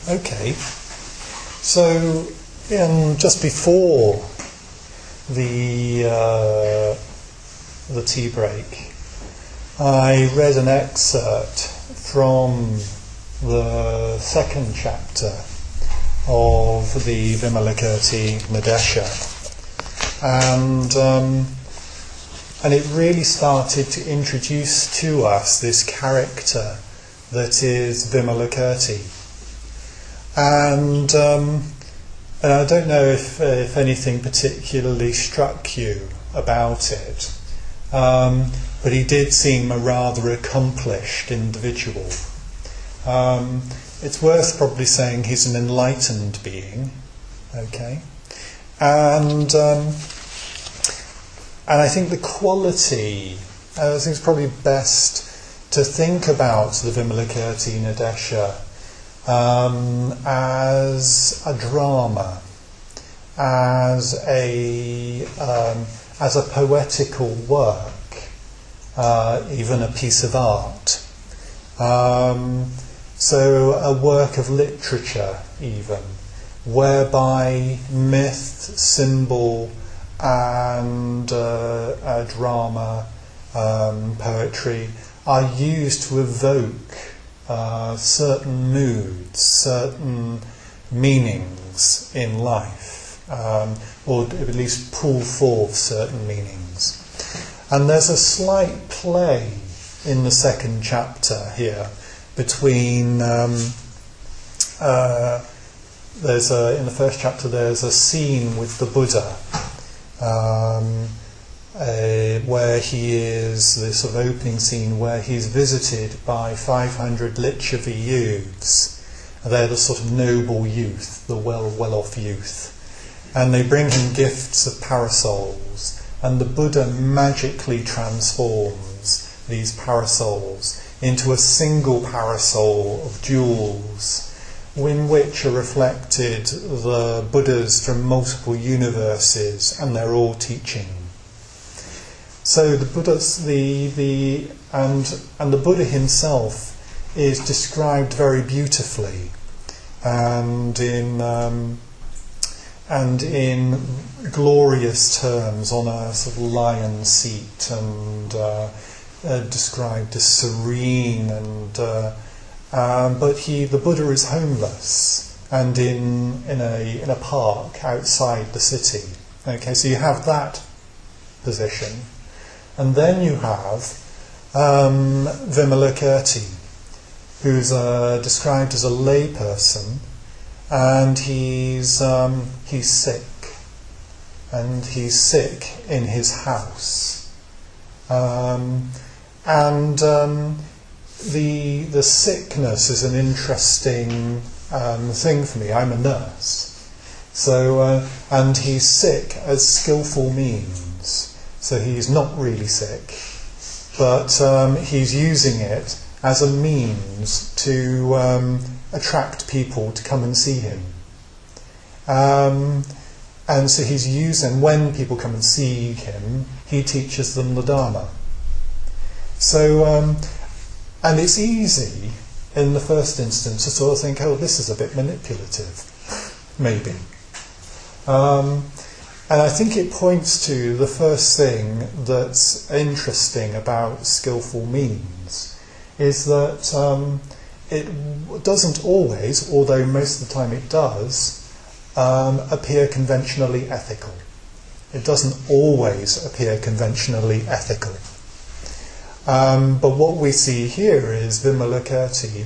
Okay. So, just before the tea break, I read an excerpt from the second chapter of the Vimalakirti Nadesha, and it really started to introduce to us this character that is Vimalakirti. And I don't know if anything particularly struck you about it, but he did seem a rather accomplished individual. It's worth probably saying he's an enlightened being, okay? And I think the quality, I think it's probably best to think about the Vimalakirti Nadesha as a drama, as a poetical work, even a piece of art. So a work of literature even, whereby myth, symbol and drama, poetry are used to evoke certain moods, certain meanings in life, or at least pull forth certain meanings. And there's a slight play in the second chapter here between in the first chapter there's a scene with the Buddha where he is, this sort of opening scene where he's visited by 500 Licchavi youths. They're the sort of noble youth, the well-off youth, and they bring him gifts of parasols, and the Buddha magically transforms these parasols into a single parasol of jewels, in which are reflected the Buddhas from multiple universes, and they're all teaching. So the Buddha's the Buddha himself is described very beautifully, and in glorious terms on a sort of lion seat, and described as serene, and but the Buddha is homeless and in a park outside the city. Okay, so you have that position, and then you have Vimalakirti, who's described as a lay person, and he's sick, and he's sick in his house, the sickness is an interesting thing for me. I'm a nurse, so and he's sick as skillful means. So he's not really sick, but he's using it as a means to attract people to come and see him. And so he's using, when people come and see him, he teaches them the Dharma. So, and it's easy in the first instance to sort of think, oh, this is a bit manipulative, maybe. And I think it points to the first thing that's interesting about skillful means, is that it doesn't always, although most of the time it does, appear conventionally ethical. It doesn't always appear conventionally ethical. But what we see here is Vimalakirti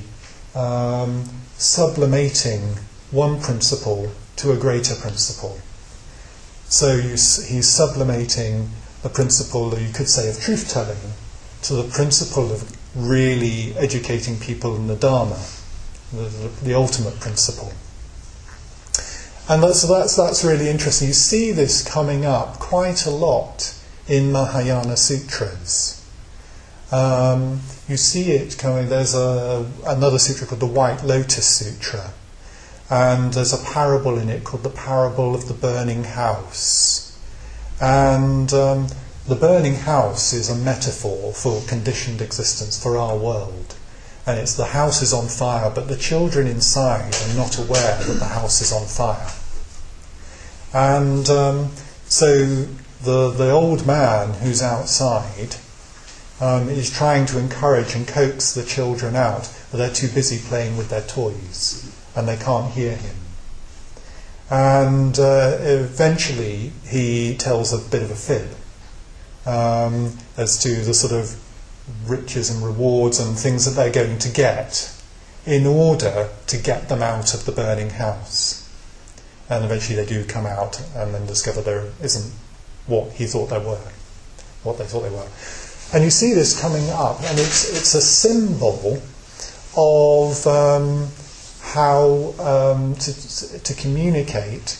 sublimating one principle to a greater principle. So he's sublimating the principle, you could say, of truth-telling to the principle of really educating people in the Dharma, the ultimate principle. And that's really interesting. You see this coming up quite a lot in Mahayana sutras. You see it coming. There's another sutra called the White Lotus Sutra, and there's a parable in it called the parable of the burning house. And the burning house is a metaphor for conditioned existence, for our world. and it's the house is on fire, but the children inside are not aware that the house is on fire. And so the old man who's outside is trying to encourage and coax the children out, but they're too busy playing with their toys and they can't hear him. And eventually he tells a bit of a fib as to the sort of riches and rewards and things that they're going to get in order to get them out of the burning house. And eventually they do come out and then discover there isn't what he thought there were, what they thought they were. And you see this coming up, and it's a symbol of how to communicate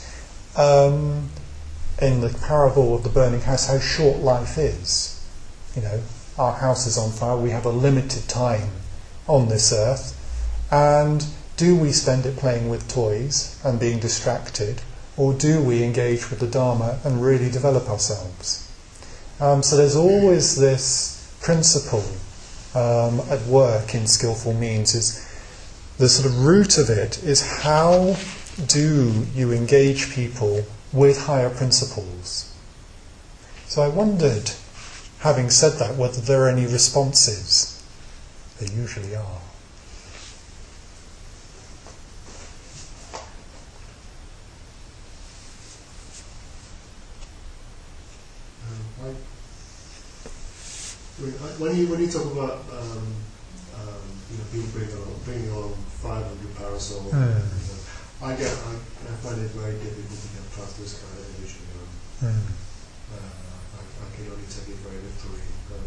in the parable of the burning house how short life is. You know, our house is on fire, we have a limited time on this earth, and do we spend it playing with toys and being distracted, or do we engage with the Dharma and really develop ourselves? So there's always this principle at work in skillful means. Is the sort of root of it is how do you engage people with higher principles? So I wondered, having said that, whether there are any responses. There usually are. When you talk about people bringing on 500 parasols, I find it very difficult to get past this kind of image. I can only take it very literally.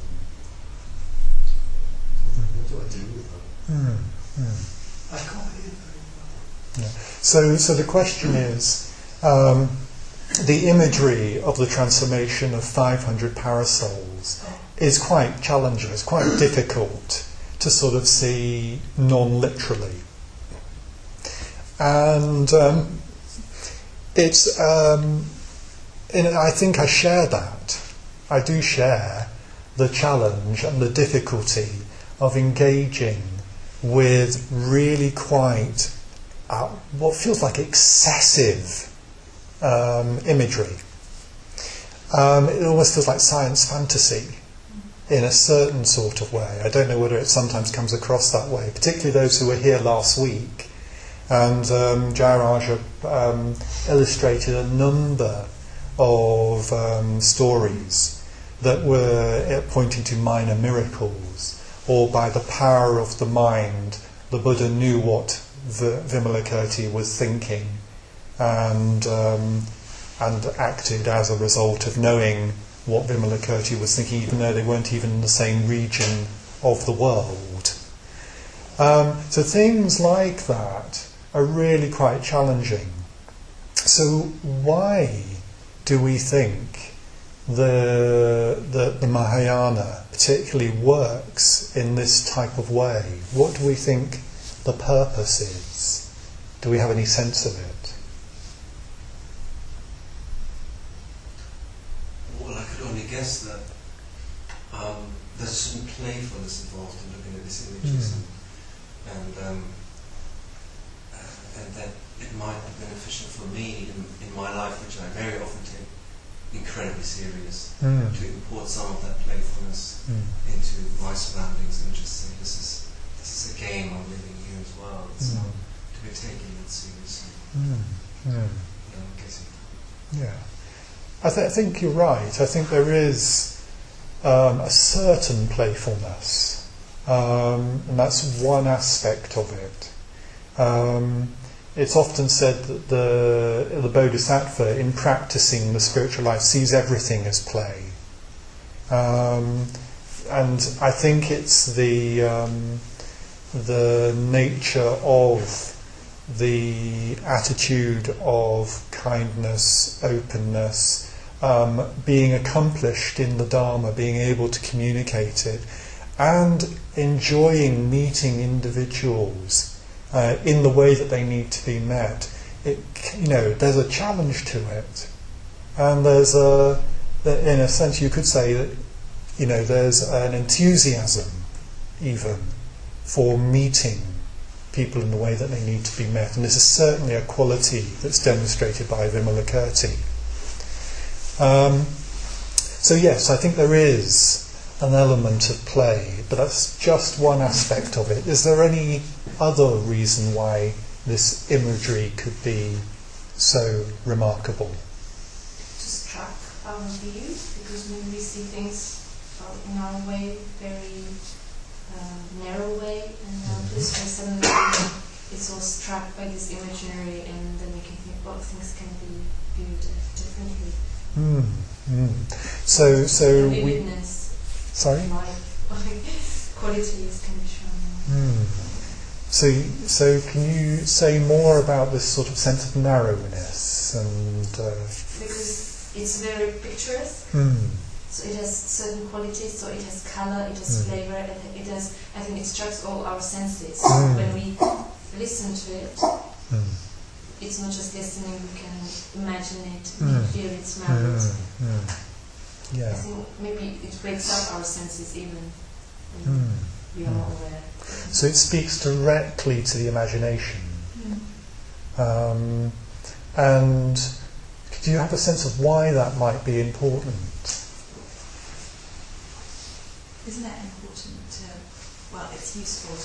What do I do with that? I can't hear very well. Yeah. So the question is, the imagery of the transformation of 500 parasols is quite challenging. It's quite difficult to sort of see non-literally. And it's, I think I share that. I do share the challenge and the difficulty of engaging with really quite what feels like excessive imagery. It almost feels like science fantasy in a certain sort of way. I don't know whether it sometimes comes across that way, particularly those who were here last week. And Jayaraja illustrated a number of stories that were pointing to minor miracles, or by the power of the mind, the Buddha knew what Vimalakirti was thinking and acted as a result of knowing what Vimalakirti was thinking, even though they weren't even in the same region of the world. So things like that are really quite challenging. So why do we think the Mahayana particularly works in this type of way? What do we think the purpose is? Do we have any sense of it? Well, I could only guess that there's some playfulness involved in looking at these images, and that it might be beneficial for me in my life, which I very often take incredibly serious, to import some of that playfulness into my surroundings and just say, this is a game I'm living here as well. It's not to be taken that seriously. I'm guessing. Yeah. I think you're right. I think there is a certain playfulness, and that's one aspect of it. It's often said that the Bodhisattva, in practicing the spiritual life, sees everything as play. And I think it's the nature of the attitude of kindness, openness, being accomplished in the Dharma, being able to communicate it, and enjoying meeting individuals in the way that they need to be met. There's a challenge to it, and there's in a sense, you could say that, there's an enthusiasm even for meeting people in the way that they need to be met. And this is certainly a quality that's demonstrated by Vimalakirti. So yes, I think there is an element of play, but that's just one aspect of it. Is there any other reason why this imagery could be so remarkable? To struck our view, because when we see things in our way, very narrow way, and this way suddenly it's all struck by this imaginary, and then we can think, well, things can be viewed differently. So vividness. Sorry? Qualities can be shown. So can you say more about this sort of sense of narrowness and? Because it's very picturesque. So it has certain qualities. So it has color, it has flavor, and it has. I think it strikes all our senses. When we listen to it, it's not just listening. We can imagine it, feel it, smell it. Yeah. I think maybe it wakes up our senses even when we are not aware. So it speaks directly to the imagination. And do you have a sense of why that might be important? Isn't it important to, well, it's useful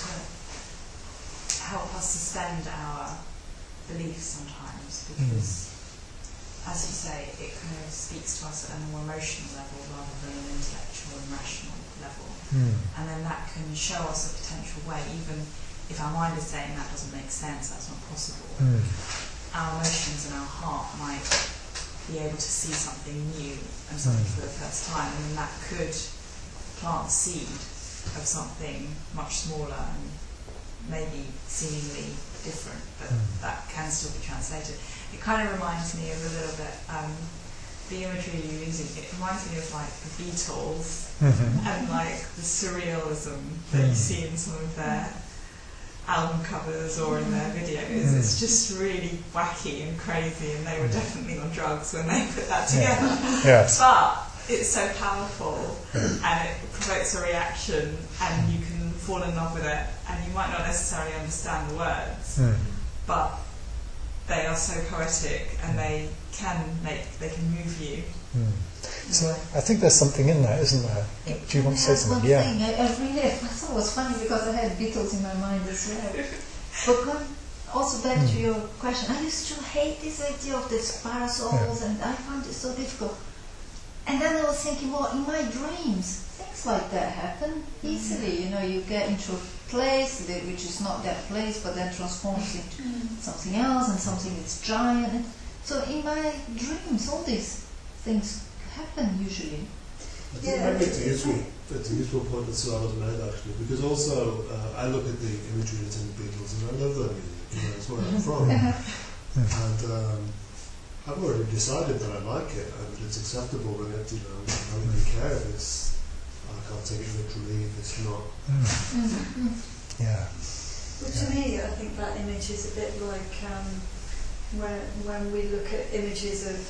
to help us suspend our beliefs sometimes, because as you say, it kind of speaks to us at a more emotional level rather than an intellectual and rational level. And then that can show us a potential way, even if our mind is saying that doesn't make sense, that's not possible. Our emotions and our heart might be able to see something new and something for the first time, and that could plant the seed of something much smaller and maybe seemingly different, but that can still be translated. It kind of reminds me of a little bit, the imagery you're using, it reminds me of like the Beatles and like the surrealism that you see in some of their album covers or in their videos. It's just really wacky and crazy, and they were definitely on drugs when they put that together. Yes. But it's so powerful and it provokes a reaction, and you can fall in love with it, and you might not necessarily understand the words, but they are so poetic, and they can move you. So I think there's something in that, isn't there? Do you want to say something? Yeah. I thought it was funny because I had Beatles in my mind as well. But going also back to your question, I used to hate this idea of these parasols, and I found it so difficult. And then I was thinking, well, in my dreams, things like that happen easily. You know, you get into a place which is not that place, but then transforms into something else, and something that's giant. And so in my dreams, all these things happen usually. I think maybe it's a useful point that Sarah's made actually, because also I look at the imagery that's in the Beatles and I love their music, you know, it's where I'm from. And I've already decided that I like it and that it's acceptable, and it, you know, I don't really care if it's, I can't take it literally if it's not. Yeah. Well, to me, I think that image is a bit like when we look at images of,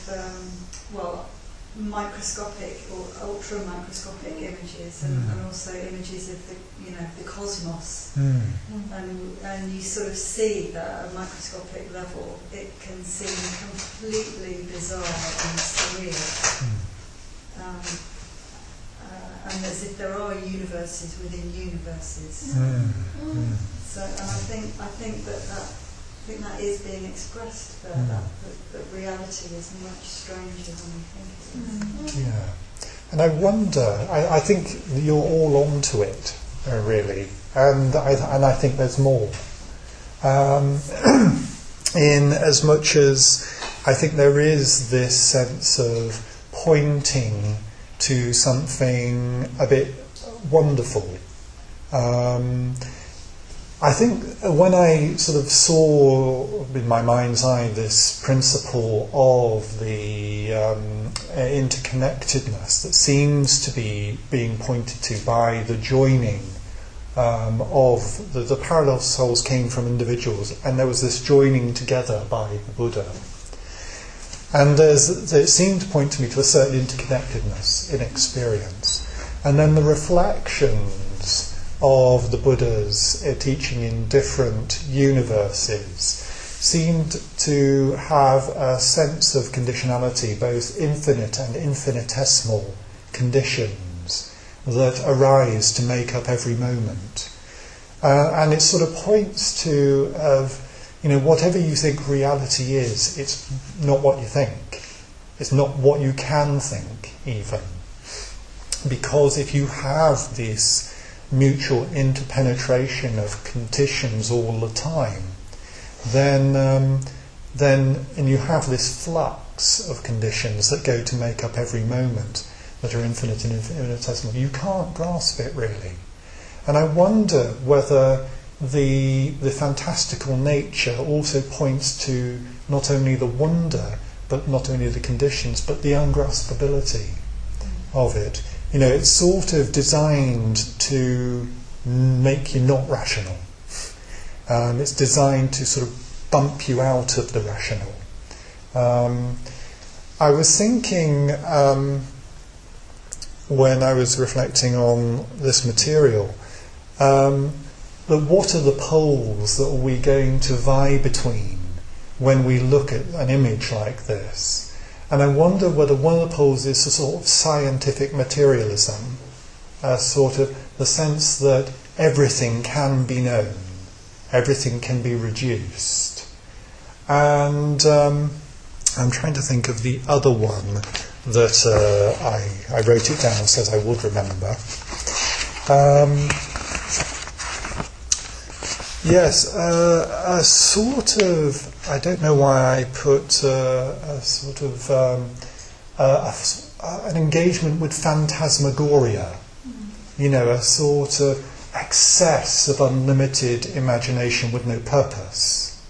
microscopic or ultra microscopic images, and also images of the cosmos, and you sort of see that at a microscopic level it can seem completely bizarre and surreal, and as if there are universes within universes. So, and I think that is being expressed there, that reality is much stranger than we think it is. Yeah. And I wonder, I think you're all onto it, really, and I think there's more. In as much as I think there is this sense of pointing to something a bit wonderful. I think when I sort of saw in my mind's eye this principle of the interconnectedness that seems to be being pointed to by the joining of the parallel souls came from individuals, and there was this joining together by the Buddha. And it seemed to point to me to a certain interconnectedness in experience. And then the reflections of the Buddha's teaching in different universes seemed to have a sense of conditionality, both infinite and infinitesimal conditions that arise to make up every moment. And it sort of points to, whatever you think reality is, it's not what you think. It's not what you can think, even. Because if you have this mutual interpenetration of conditions all the time, then and you have this flux of conditions that go to make up every moment that are infinite and infinitesimal, you can't grasp it really. And I wonder whether the fantastical nature also points to not only the wonder, but not only the conditions, but the ungraspability of it. It's sort of designed to make you not rational. It's designed to sort of bump you out of the rational. I was thinking, when I was reflecting on this material, that what are the poles that are we going to vie between when we look at an image like this? And I wonder whether one of the poles is a sort of scientific materialism, sort of the sense that everything can be known, everything can be reduced. And I'm trying to think of the other one that I wrote it down so I would remember. Yes, a sort of, I don't know why I put a sort of an engagement with phantasmagoria, a sort of excess of unlimited imagination with no purpose.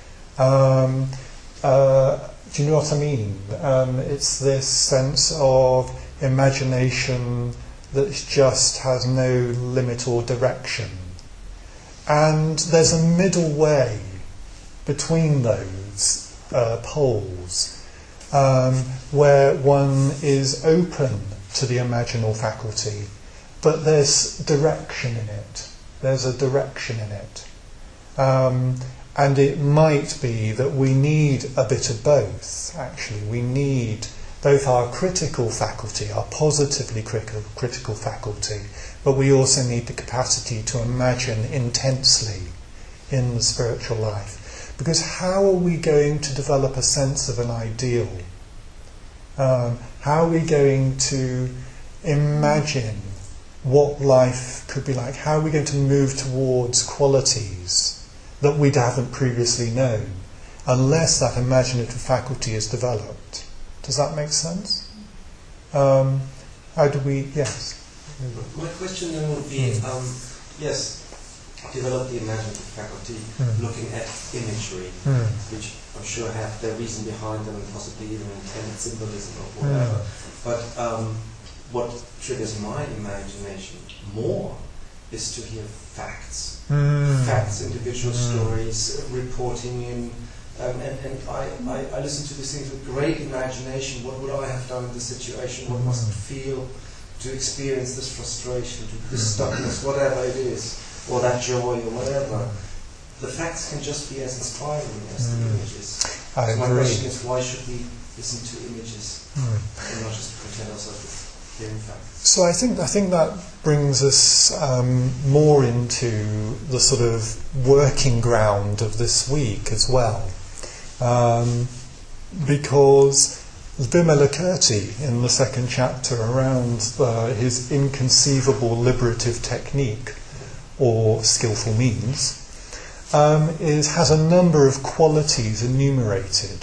Do you know what I mean? It's this sense of imagination that just has no limit or direction. And there's a middle way between those poles, where one is open to the imaginal faculty, but there's direction in it. There's a direction in it. And it might be that we need a bit of both, actually. We need both our critical faculty, our positively critical faculty, but we also need the capacity to imagine intensely in the spiritual life. Because how are we going to develop a sense of an ideal? How are we going to imagine what life could be like? How are we going to move towards qualities that we haven't previously known, unless that imaginative faculty is developed? Does that make sense? How do we... Yes? My question then would be, yes, develop the imaginative faculty, looking at imagery, which I'm sure have their reason behind them and possibly even intended symbolism or whatever. But what triggers my imagination more is to hear facts. Facts, individual stories, reporting in, and I listen to these things with great imagination. What would I have done in this situation? What must it feel to experience this frustration, this stuckness, whatever it is, or that joy, or whatever? The facts can just be as inspiring as the images. So my question is, why should we listen to images and not just pretend ourselves with hearing facts? So I think that brings us more into the sort of working ground of this week as well, because Vimalakirti in the second chapter around his inconceivable liberative technique or skillful means has a number of qualities enumerated.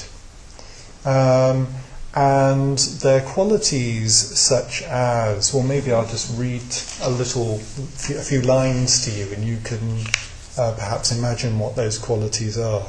And they're qualities such as, well, maybe I'll just read a few lines to you, and you can perhaps imagine what those qualities are.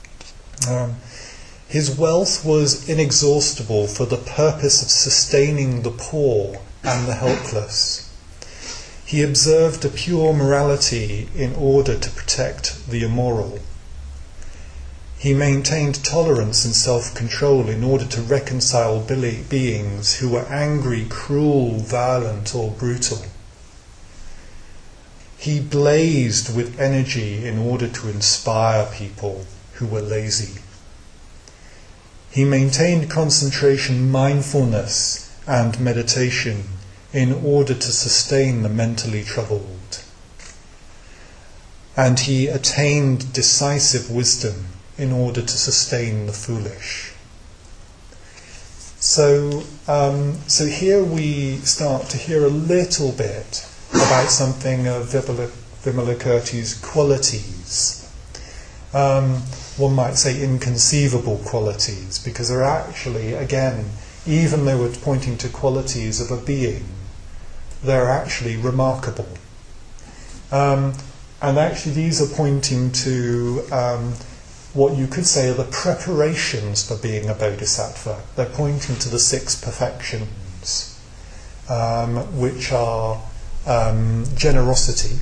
His wealth was inexhaustible for the purpose of sustaining the poor and the helpless. He observed a pure morality in order to protect the immoral. He maintained tolerance and self-control in order to reconcile beings who were angry, cruel, violent, or brutal. He blazed with energy in order to inspire people who were lazy. He maintained concentration, mindfulness, and meditation in order to sustain the mentally troubled. And he attained decisive wisdom in order to sustain the foolish. So here we start to hear a little bit about something of Vimalakirti's qualities. One might say inconceivable qualities, because they're actually, again, even though we're pointing to qualities of a being, they're actually remarkable. And actually these are pointing to what you could say are the preparations for being a bodhisattva. They're pointing to the 6 perfections, which are generosity,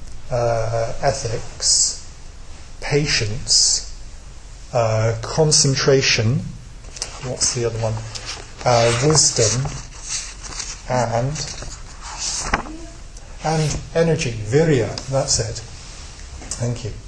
ethics, patience, concentration, what's the other one? Wisdom, and energy, virya, that's it. Thank you.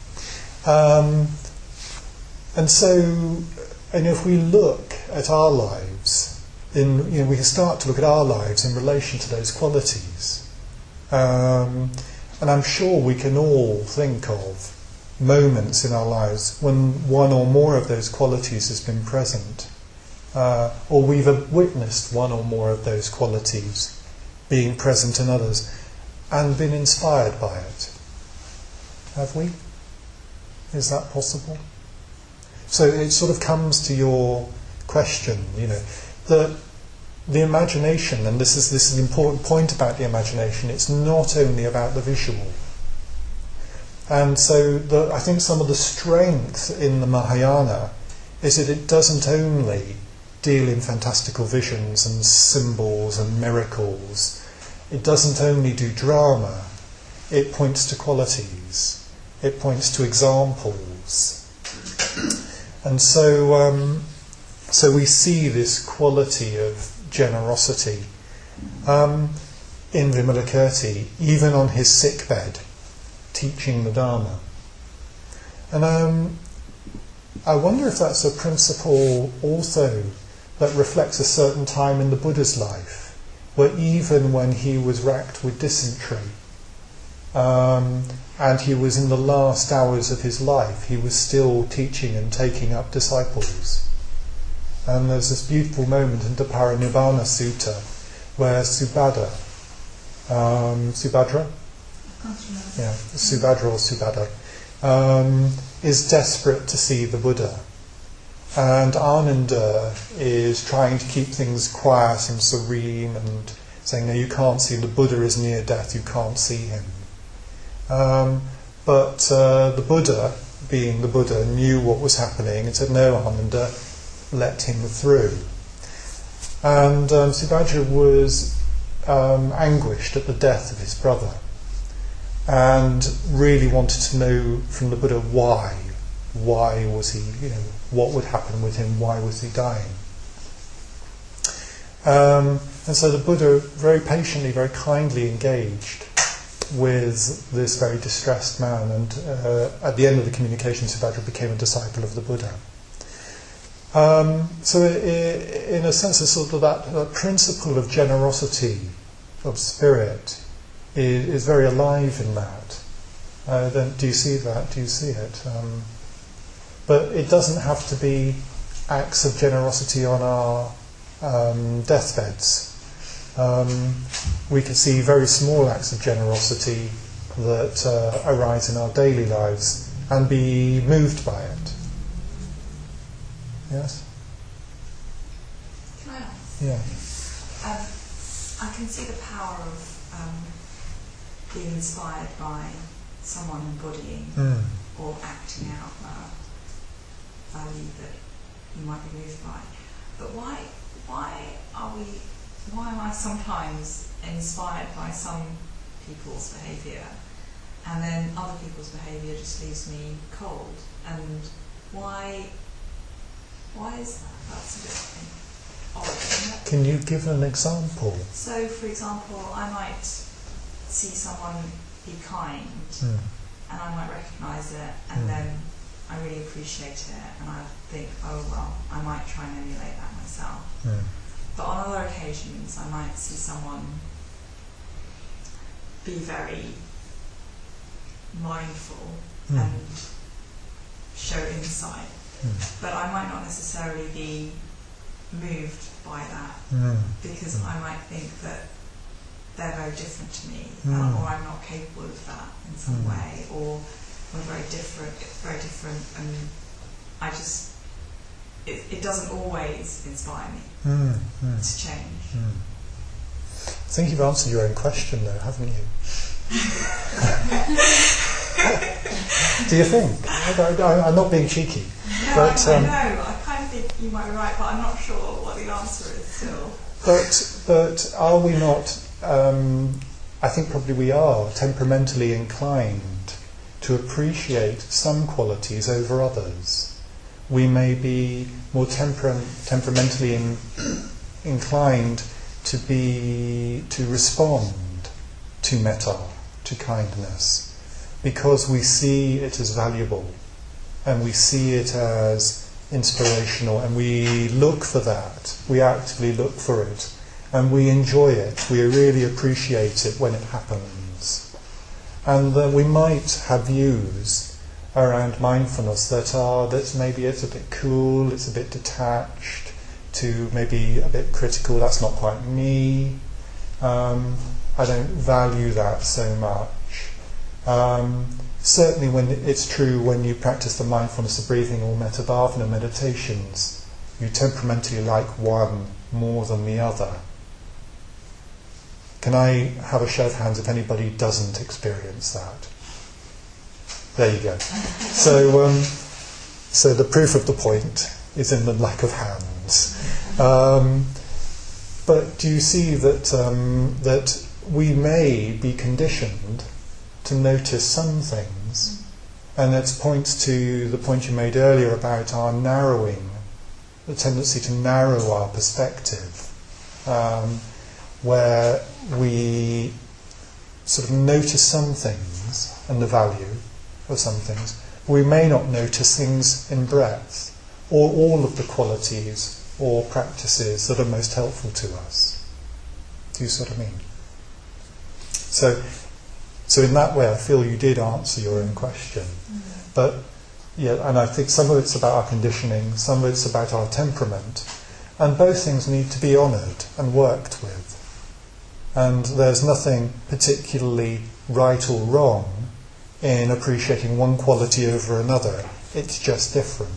And so, and if we look at our lives, we can start to look at our lives in relation to those qualities. And I'm sure we can all think of moments in our lives when one or more of those qualities has been present, or we've witnessed one or more of those qualities being present in others and been inspired by it. Have we? Is that possible? So it sort of comes to your question, that the imagination, and this is an important point about the imagination, it's not only about the visual. And so I think some of the strength in the Mahayana is that it doesn't only deal in fantastical visions and symbols and miracles. It doesn't only do drama. It points to qualities. It points to examples. And so we see this quality of generosity in Vimalakirti, even on his sickbed, teaching the Dharma. And I wonder if that's a principle also that reflects a certain time in the Buddha's life, where even when he was racked with dysentery, and he was in the last hours of his life, he was still teaching and taking up disciples. And there's this beautiful moment in the Parinibbana Sutta where Subhadra, is desperate to see the Buddha. And Ananda is trying to keep things quiet and serene and saying, no, you can't see, the Buddha is near death, you can't see him. But the Buddha, being the Buddha, knew what was happening and said, no, Ananda, let him through. And Subhadra was anguished at the death of his brother and really wanted to know from the Buddha why. Why was he, what would happen with him, why was he dying? And so the Buddha very patiently, very kindly engaged with this very distressed man, and at the end of the communication, Subhadra became a disciple of the Buddha. So in a sense, sort of that principle of generosity, of spirit, is very alive in that. Do you see that? Do you see it? But it doesn't have to be acts of generosity on our deathbeds. We can see very small acts of generosity that arise in our daily lives and be moved by it. Yes? Can I ask? Yeah. I can see the power of being inspired by someone embodying or acting out a value that you might be moved by. But why am I sometimes inspired by some people's behaviour and then other people's behaviour just leaves me cold? And why is that? That's a bit odd, isn't it? Can you give an example? So, for example, I might see someone be kind, and I might recognise it, and then I really appreciate it, and I think, oh well, I might try and emulate that myself. But on other occasions, I might see someone be very mindful and show insight, but I might not necessarily be moved by that, because I might think that they're very different to me, or I'm not capable of that in some way, or we're very different, and I just, it doesn't always inspire me to change. I think you've answered your own question though, haven't you? Do you think? I'm not being cheeky. No, but, I know. I kind of think you might be right, but I'm not sure what the answer is still. But are we not, I think probably we are, temperamentally inclined to appreciate some qualities over others. We may be more temperamentally inclined to respond to metta, to kindness, because we see it as valuable and we see it as inspirational, and we look for that, we actively look for it, and we enjoy it, we really appreciate it when it happens. And we might have views around mindfulness that maybe it's a bit cool, it's a bit detached, to maybe a bit critical, that's not quite me, I don't value that so much. Certainly when it's true when you practice the mindfulness of breathing or metta bhavana meditations, you temperamentally like one more than the other. Can I have a show of hands if anybody doesn't experience that? There you go. So the proof of the point is in the lack of hands. But do you see that we may be conditioned to notice some things, and it points to the point you made earlier about our narrowing, the tendency to narrow our perspective, where we sort of notice some things and the value of some things. We may not notice things in breadth, or all of the qualities or practices that are most helpful to us. Do you sort of mean? So in that way I feel you did answer your own question. But yeah, and I think some of it's about our conditioning, some of it's about our temperament, and both things need to be honoured and worked with. And there's nothing particularly right or wrong in appreciating one quality over another. It's just different.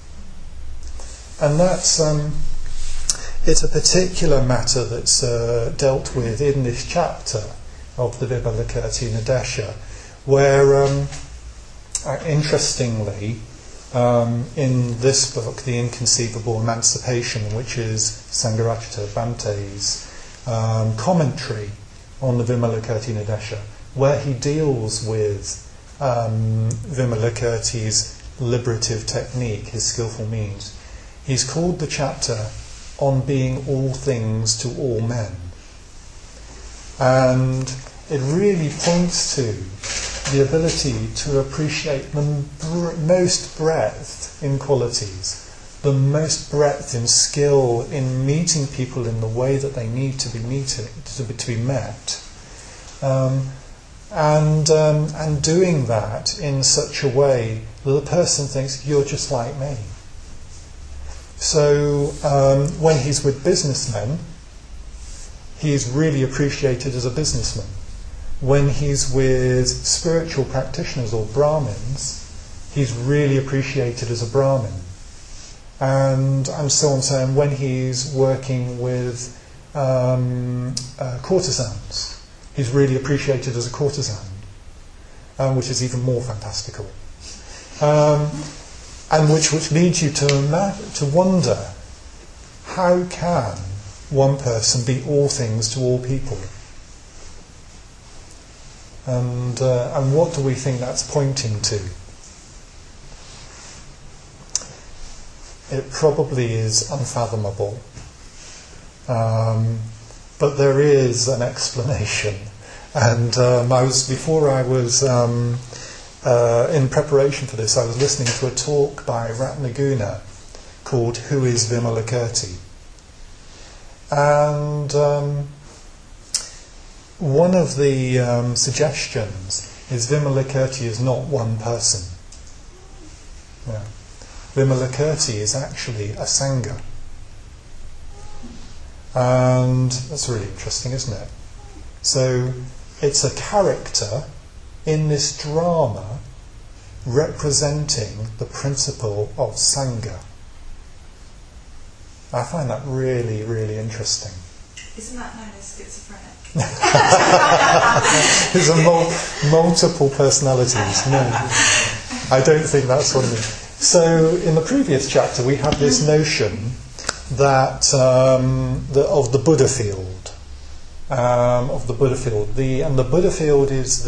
And that's it's a particular matter that's dealt with in this chapter of the Vimalakirti-Nadesha, where interestingly in this book, The Inconceivable Emancipation, which is Sangharakshita Bante's commentary on the Vimalakirti-Nadesha, where he deals with Vimalakirti's liberative technique, his skillful means, he's called the chapter On Being All Things to All Men. And it really points to the ability to appreciate the most breadth in qualities, the most breadth in skill in meeting people in the way that they need to be met, and doing that in such a way that the person thinks, you're just like me. So when he's with businessmen, he's really appreciated as a businessman. When he's with spiritual practitioners or Brahmins, he's really appreciated as a Brahmin. And so on. So when he's working with courtesans, he's really appreciated as a courtesan, which is even more fantastical. And which leads you to wonder, how can one person be all things to all people? And what do we think that's pointing to? It probably is unfathomable, but there is an explanation, And before I was in preparation for this, I was listening to a talk by Ratnaguna called "Who is Vimalakirti?" And one of the suggestions is Vimalakirti is not one person. Yeah. Vimalakirti is actually a Sangha. And that's really interesting, isn't it? So it's a character in this drama representing the principle of Sangha. I find that really, really interesting. Isn't that known as schizophrenic? There's multiple personalities. No, I don't think that's what it means. So in the previous chapter we had this notion that of the Buddha field, and the Buddha field is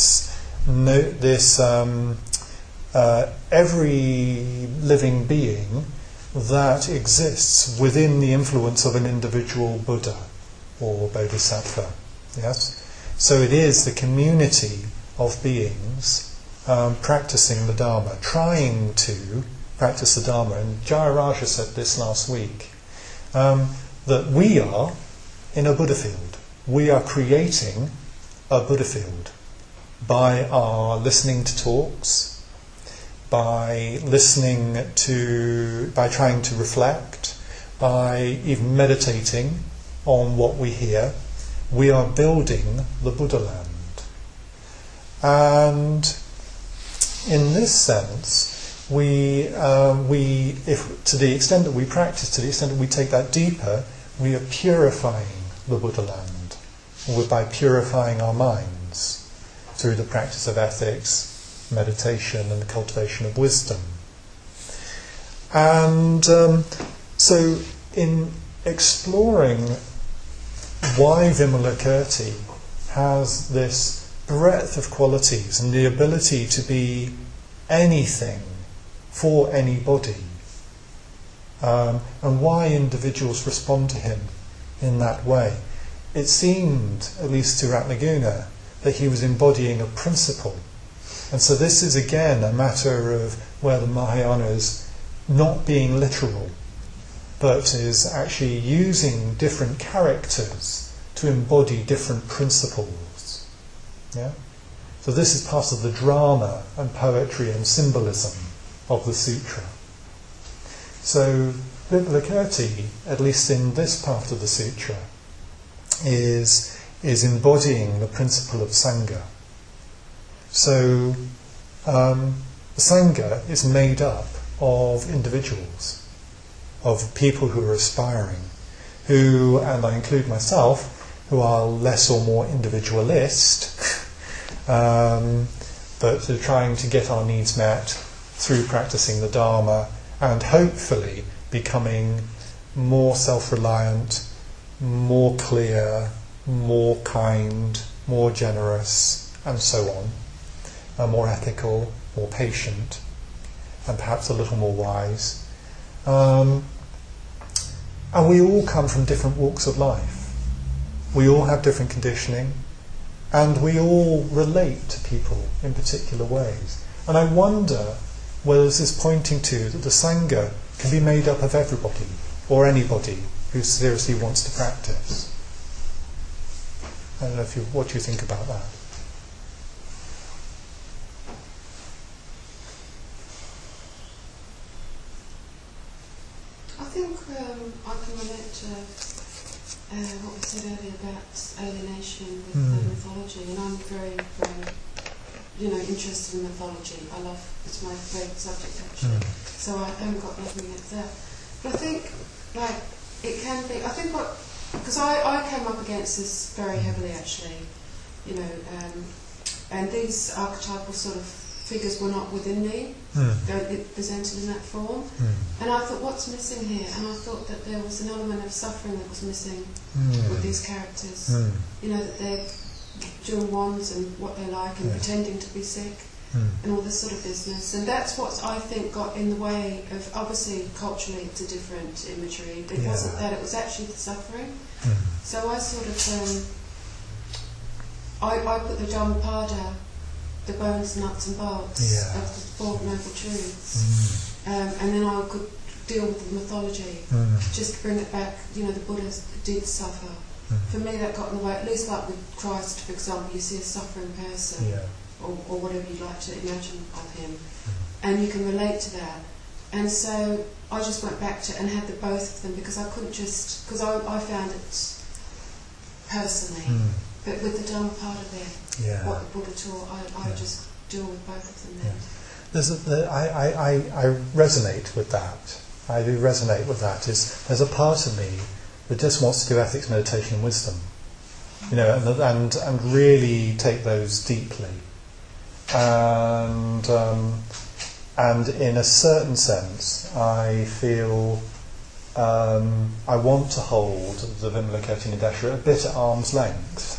every living being that exists within the influence of an individual Buddha or Bodhisattva. Yes, so it is the community of beings practicing the Dharma, trying to practice the Dharma. And Jayaraja said this last week, that we are in a Buddha field. We are creating a Buddha field by our listening to talks, by trying to reflect, by even meditating on what we hear. We are building the Buddha land. And in this sense, if to the extent that we practice, to the extent that we take that deeper, we are purifying the Buddha land. By purifying our minds through the practice of ethics, meditation, and the cultivation of wisdom. And so in exploring why Vimalakirti has this breadth of qualities and the ability to be anything for anybody, and why individuals respond to him in that way, it seemed, at least to Ratnaguna, that he was embodying a principle. And so this is again a matter of where the Mahayana is not being literal, but is actually using different characters to embody different principles. Yeah? So this is part of the drama and poetry and symbolism of the sutra. So Vimalakirti, at least in this part of the sutra, is embodying the principle of Sangha. So the Sangha is made up of individuals, of people who are aspiring, who, and I include myself, who are less or more individualist, but are trying to get our needs met through practicing the Dharma and hopefully becoming more self-reliant, more clear, more kind, more generous, and so on, more ethical, more patient, and perhaps a little more wise. And we all come from different walks of life. We all have different conditioning, and we all relate to people in particular ways. And I wonder whether this is pointing to that the Sangha can be made up of everybody, or anybody who seriously wants to practice. I don't know what you think about that. I think I can relate to what we said earlier about alienation with mythology, and I'm very, very, interested in mythology. It's my favourite subject actually. So I haven't got nothing against that. But I think, it can be. I think because I came up against this very heavily actually, and these archetypal sort of figures were not within me. They're presented in that form. And I thought, what's missing here? And I thought that there was an element of suffering that was missing with these characters. That they're doing wands and what they like and pretending to be sick and all this sort of business. And that's what I think got in the way of, obviously culturally it's a different imagery. It wasn't that, it was actually the suffering. So I sort of I put the Dhammapada, the bones, nuts and bolts of the Four Noble Truths, and then I could deal with the mythology, just to bring it back. You know, the Buddha did suffer. For me, that got in the way. At least, like with Christ, for example, you see a suffering person, or whatever you like to imagine of him, and you can relate to that. And so I just went back to and had the both of them, because I couldn't just, because I found it personally, but with the Dhammapada there, what the Buddha taught, I just deal with both of them then. I resonate with that. I do resonate with that. There's a part of me that just wants to do ethics, meditation, and wisdom, you know, and really take those deeply, and in a certain sense, I feel I want to hold the Vimalakirti a bit at arm's length,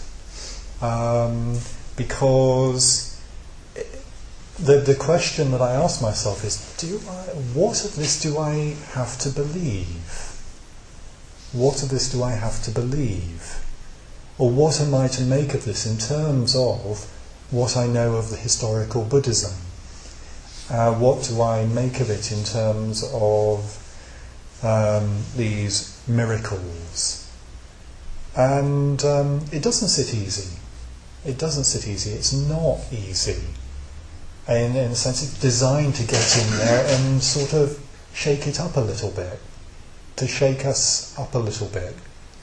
because the question that I ask myself is, what of this do I have to believe? What of this do I have to believe? Or what am I to make of this in terms of what I know of the historical Buddhism? What do I make of it in terms of these miracles? And it doesn't sit easy. It doesn't sit easy. It's not easy. In a sense, it's designed to get in there and sort of shake it up a little bit, to shake us up a little bit.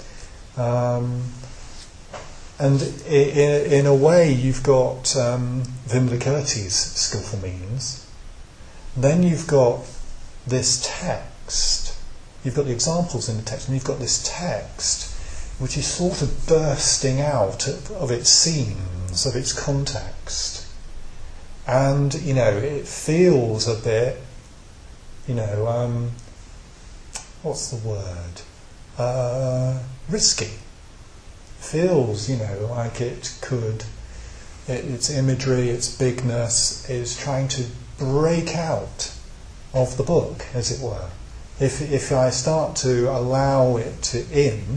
And in a way, you've got Vimalakirti's skillful means. Then you've got this text. You've got the examples in the text, and you've got this text which is sort of bursting out of its seams, of its context. And, you know, it feels a bit, you know, what's the word? Risky. Feels, you know, like it could, its imagery, its bigness is trying to break out of the book, as it were. If I start to allow it in,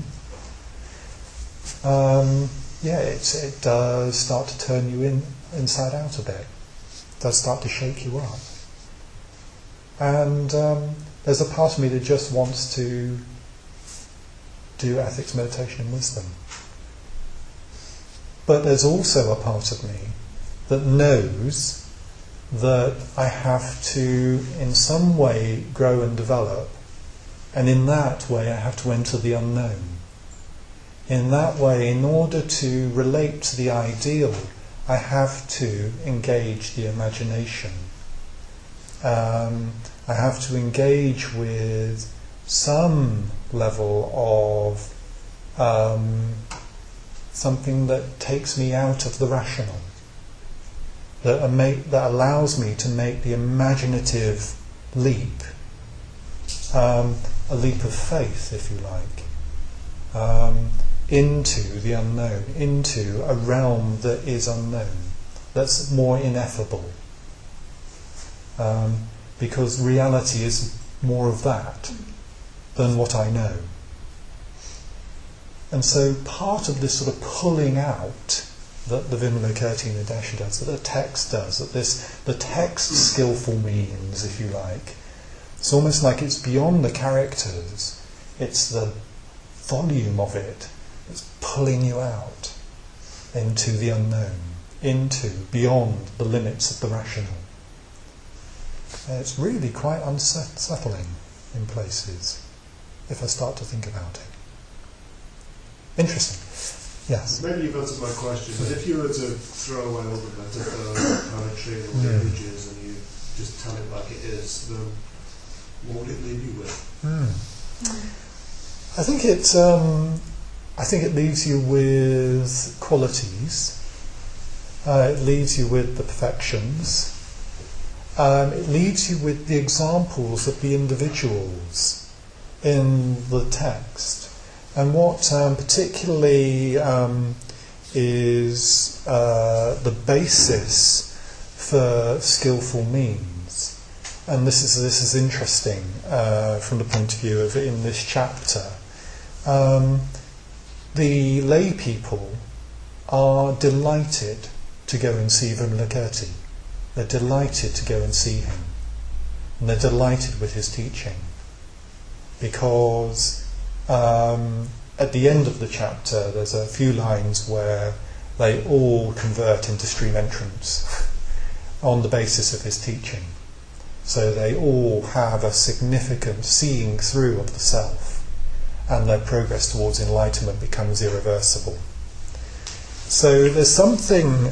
it does start to turn you inside out a bit. It does start to shake you up. And there's a part of me that just wants to do ethics, meditation and wisdom. But there's also a part of me that knows that I have to in some way grow and develop, and in that way I have to enter the unknown. In that way, in order to relate to the ideal, I have to engage the imagination. I have to engage with some level of something that takes me out of the rational, that allows me to make the imaginative leap, a leap of faith, if you like, into the unknown, into a realm that is unknown, that's more ineffable, because reality is more of that than what I know. And so part of this sort of pulling out that the Vimalakirti Nadesha does, that the text does, that the text skillful means, if you like, it's almost like it's beyond the characters, it's the volume of it that's pulling you out into the unknown, beyond the limits of the rational. And it's really quite unsettling in places, if I start to think about it. Interesting. Yes? Maybe you've answered my question, but if you were to throw away all the metaphor, poetry, all the images, and you just tell it like it is, then what would it leave you with? I think it leaves you with qualities. It leaves you with the perfections. It leaves you with the examples of the individuals in the text. And what particularly is the basis for skillful means, and this is interesting from the point of view of in this chapter, the lay people are delighted to go and see Vimalakirti. They're delighted to go and see him. And they're delighted with his teaching. Because at the end of the chapter, there's a few lines where they all convert into stream entrance on the basis of his teaching. So they all have a significant seeing through of the self, and their progress towards enlightenment becomes irreversible. So there's something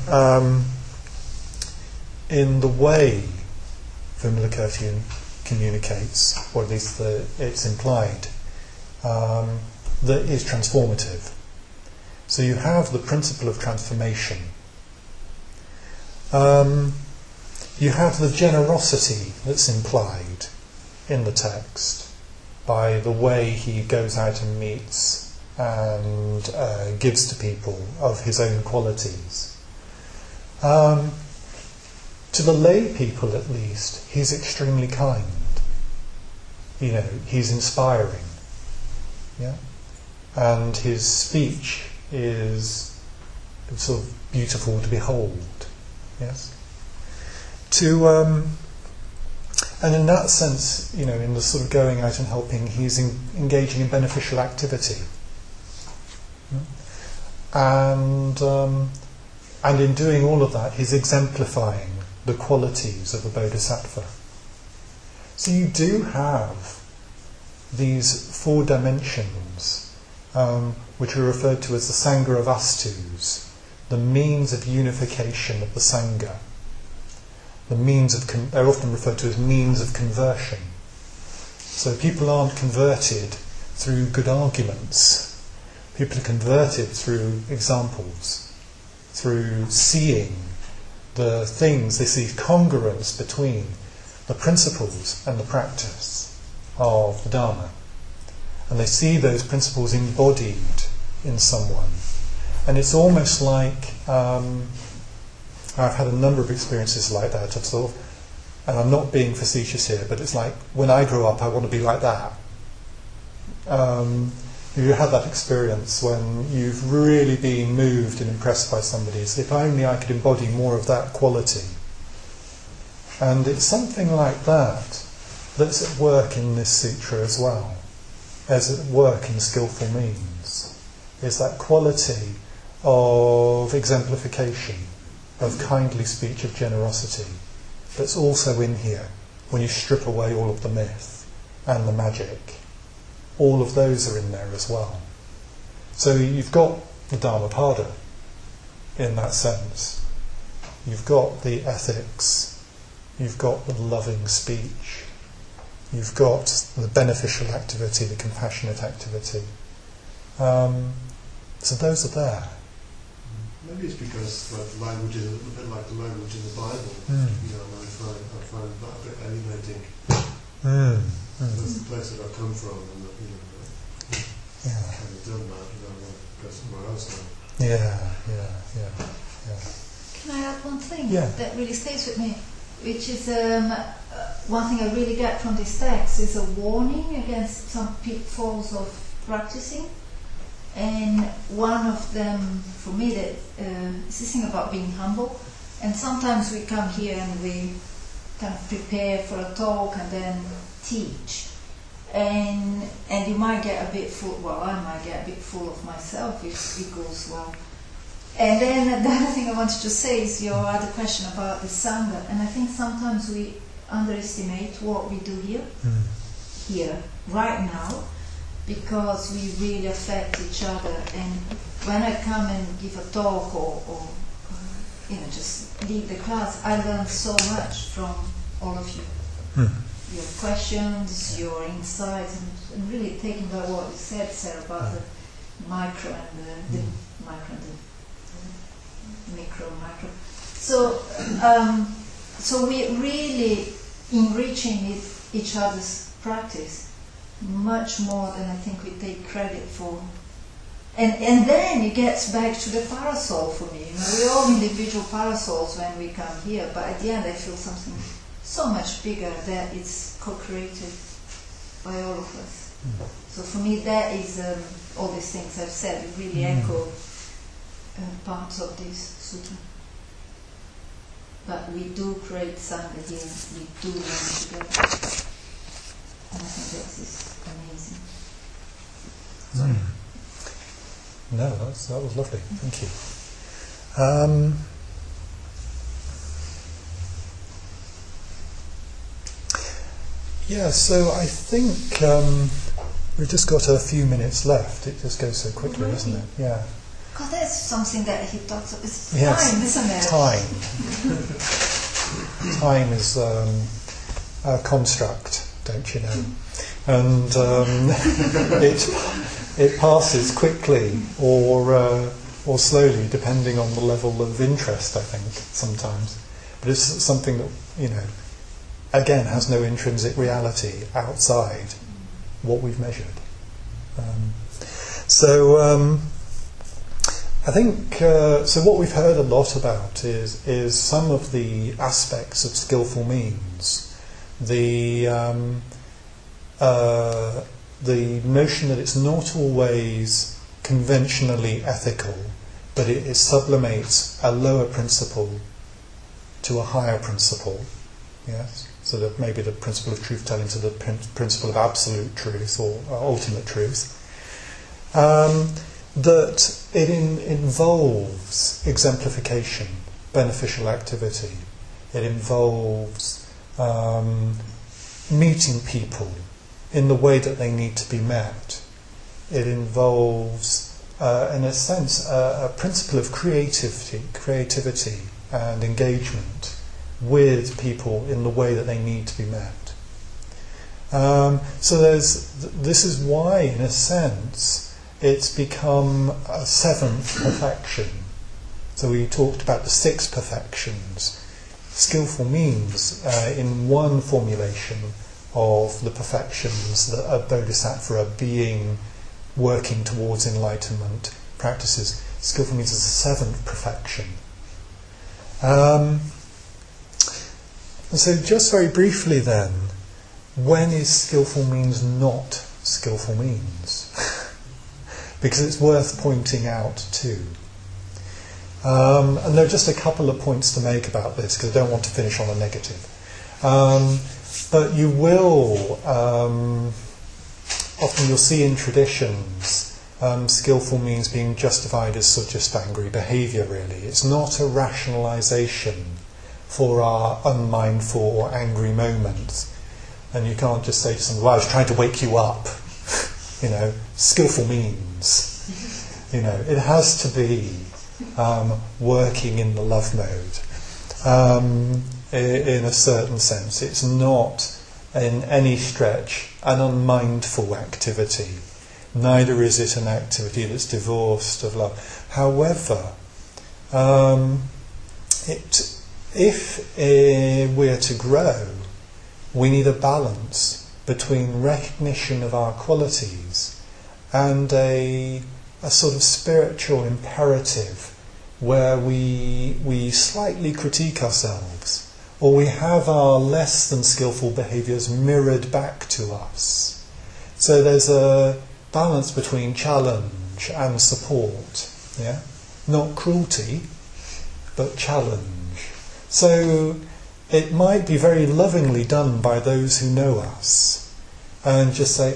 in the way Vimalakirti communicates, or at least it's implied, that is transformative. So you have the principle of transformation. You have the generosity that's implied in the text by the way he goes out and meets and gives to people of his own qualities. To the lay people, at least, he's extremely kind. He's inspiring. Yeah? And his speech is sort of beautiful to behold. Yes? And in that sense, in the sort of going out and helping, he's engaging in beneficial activity. And in doing all of that, he's exemplifying the qualities of a bodhisattva. So you do have these 4 dimensions, which are referred to as the Sangha of Vastus, the means of unification of the Sangha. They're often referred to as means of conversion. So people aren't converted through good arguments. People are converted through examples, through seeing the things. They see congruence between the principles and the practice of the Dharma. And they see those principles embodied in someone. And it's almost like... I've had a number of experiences like that of sort of, and I'm not being facetious here, but it's like, when I grow up I want to be like that. You had that experience when you've really been moved and impressed by somebody. It's, if only I could embody more of that quality. And it's something like that that's at work in this sutra as well, as at work in skillful means. Is that quality of exemplification, of kindly speech, of generosity, that's also in here when you strip away all of the myth and the magic. All of those are in there as well. So you've got the Dhammapada in that sense. You've got the ethics, you've got the loving speech, you've got the beneficial activity, the compassionate activity. So those are there. Maybe it's because language is a bit like the language in the Bible. I find that a bit elevating. That's the place that I've come from, and I've done that, and I want to go somewhere else now. Yeah. Can I add one thing Yeah. that really stays with me, which is one thing I really get from this text is a warning against some pitfalls of practicing. And one of them, for me, that is this thing about being humble. And sometimes we come here and we kind of prepare for a talk and then teach. And you might get a bit full, well, I might get a bit full of myself if it goes well. And then the other thing I wanted to say is your other question about the Sangha. And I think sometimes we underestimate what we do here, right now, because we really affect each other. And when I come and give a talk or just lead the class, I learn so much from all of you. Your questions, your insights, and really taking by what you said, Sarah, about the micro and the micro. So we're really enriching each other's practice much more than I think we take credit for. And then it gets back to the parasol for me. We're all individual parasols when we come here, but at the end I feel something so much bigger that it's co-created by all of us. So for me that is all these things I've said really echo parts of this sutta. But we do create Sangha here, we do learn together. And I think this is amazing. No, that was lovely. Thank you. Yeah, so I think we've just got a few minutes left. It just goes so quickly, doesn't it? Yeah. Because that's something that he talks about. It's Yes, time, isn't it? time. Time is a construct, don't you know? And it passes quickly or slowly, depending on the level of interest, I think, sometimes. But it's something that, again, has no intrinsic reality outside what we've measured. I think, so what we've heard a lot about is some of the aspects of skillful means. The notion that it's not always conventionally ethical, but it sublimates a lower principle to a higher principle. Yes? So that maybe the principle of truth-telling to the principle of absolute truth or ultimate truth. That it involves exemplification, beneficial activity. It involves meeting people in the way that they need to be met. It involves, in a sense, a principle of creativity and engagement with people in the way that they need to be met. So this is why, in a sense, it's become a seventh perfection. So we talked about the 6 perfections. Skillful means, in one formulation of the perfections that a bodhisattva, a being working towards enlightenment, practices, skillful means is the 7th perfection. So just very briefly then, when is skillful means not skillful means? Because it's worth pointing out too. And there are just a couple of points to make about this, because I don't want to finish on a negative. But you will, often you'll see in traditions, skillful means being justified as sort of just angry behaviour, really. It's not a rationalisation for our unmindful or angry moments. And you can't just say to someone, well, I was trying to wake you up. Skillful means. It has to be working in the love mode. In a certain sense. It's not, in any stretch, an unmindful activity. Neither is it an activity that's divorced of love. However, if we're to grow, we need a balance between recognition of our qualities and a sort of spiritual imperative where we slightly critique ourselves, or we have our less than skillful behaviours mirrored back to us. So there's a balance between challenge and support, yeah? Not cruelty, but challenge. So it might be very lovingly done by those who know us, and just say,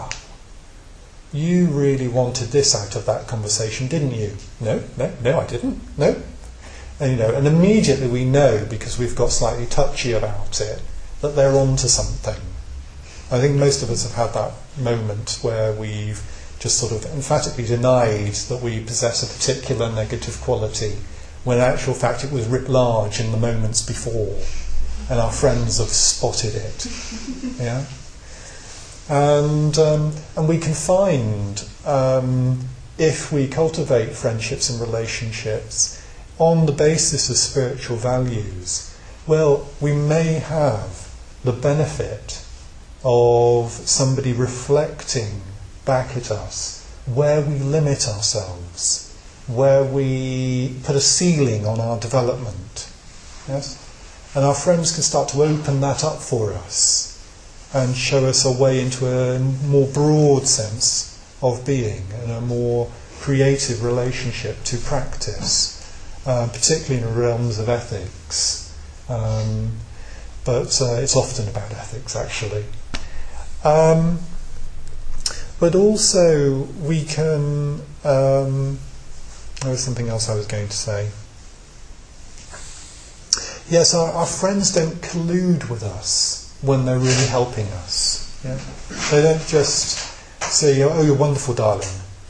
you really wanted this out of that conversation, didn't you? No, I didn't. No. And immediately we know, because we've got slightly touchy about it, that they're onto something. I think most of us have had that moment where we've just sort of emphatically denied that we possess a particular negative quality, when in actual fact it was writ large in the moments before, and our friends have spotted it. Yeah? And we can find, if we cultivate friendships and relationships on the basis of spiritual values, well, we may have the benefit of somebody reflecting back at us where we limit ourselves, where we put a ceiling on our development. Yes? And our friends can start to open that up for us and show us a way into a more broad sense of being and a more creative relationship to practice, particularly in the realms of ethics. But it's often about ethics, actually. But also we can... there was something else I was going to say. Yes, our friends don't collude with us when they're really helping us. Yeah? They don't just say, oh, you're wonderful, darling.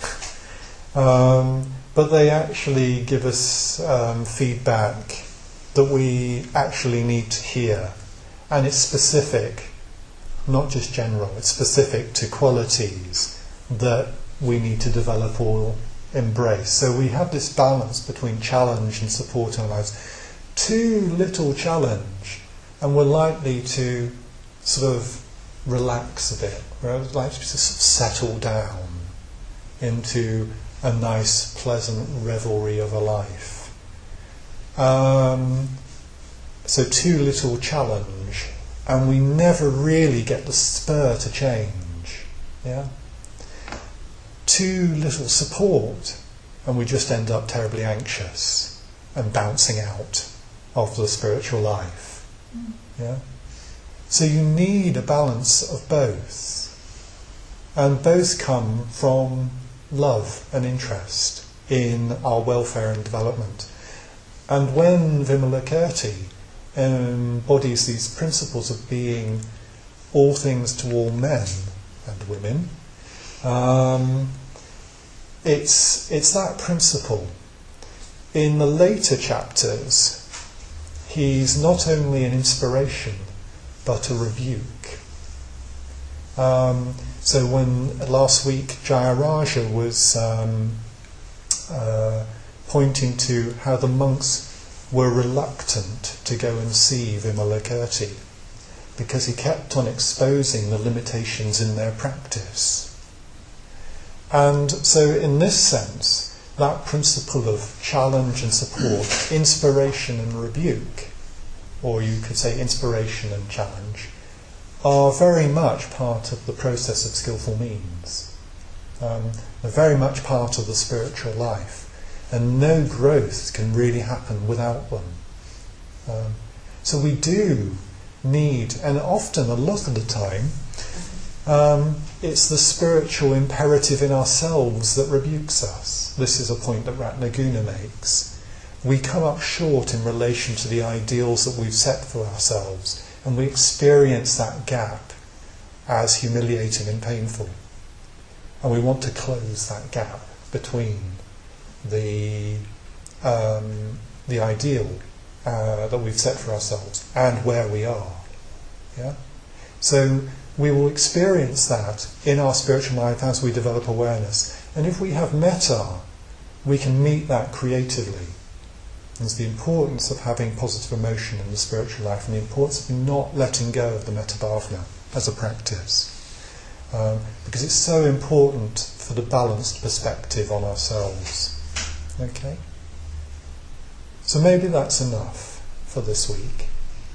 But they actually give us feedback that we actually need to hear. And it's specific, not just general. It's specific to qualities that we need to develop or embrace. So we have this balance between challenge and support in our lives. Too little challenge, and we're likely to sort of relax a bit. We're likely to sort of settle down into a nice, pleasant revelry of a life. So too little challenge, and we never really get the spur to change. Yeah. Too little support, and we just end up terribly anxious and bouncing out of the spiritual life. Yeah. So you need a balance of both, and both come from love and interest in our welfare and development. And when Vimalakirti embodies these principles of being all things to all men and women, it's that principle. In the later chapters, he's not only an inspiration but a rebuke. So when last week Jayaraja was pointing to how the monks were reluctant to go and see Vimalakirti because he kept on exposing the limitations in their practice. And so in this sense, that principle of challenge and support, inspiration and rebuke, or you could say inspiration and challenge, are very much part of the process of skillful means. They're very much part of the spiritual life, and no growth can really happen without them. So we do need, and often, a lot of the time, it's the spiritual imperative in ourselves that rebukes us. This is a point that Ratnaguna makes. We come up short in relation to the ideals that we've set for ourselves, and we experience that gap as humiliating and painful. And we want to close that gap between the ideal that we've set for ourselves and where we are. Yeah? So we will experience that in our spiritual life as we develop awareness. And if we have metta, we can meet that creatively. There's the importance of having positive emotion in the spiritual life, and the importance of not letting go of the metta bhavana as a practice. Because it's so important for the balanced perspective on ourselves. Okay? So maybe that's enough for this week.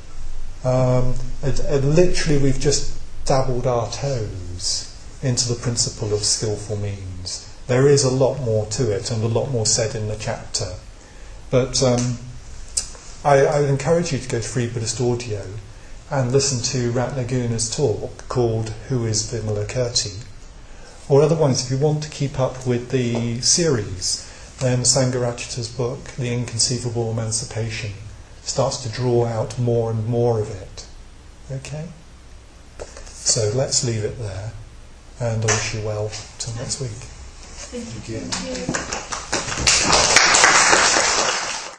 Literally we've just dabbled our toes into the principle of skillful means. There is a lot more to it, and a lot more said in the chapter. But I would encourage you to go to Free Buddhist Audio and listen to Ratnaguna's talk called Who is Vimalakirti? Or otherwise, if you want to keep up with the series, then Sangharakshita's book, The Inconceivable Emancipation, starts to draw out more and more of it. Okay? So let's leave it there, and I wish you well till next week. Thank you.